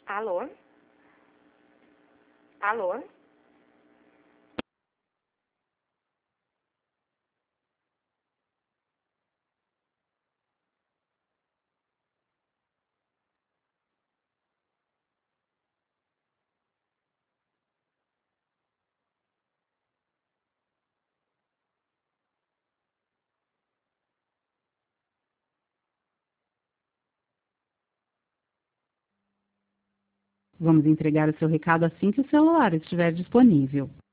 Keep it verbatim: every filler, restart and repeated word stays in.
Alô? Alô? Vamos entregar o seu recado assim que o celular estiver disponível.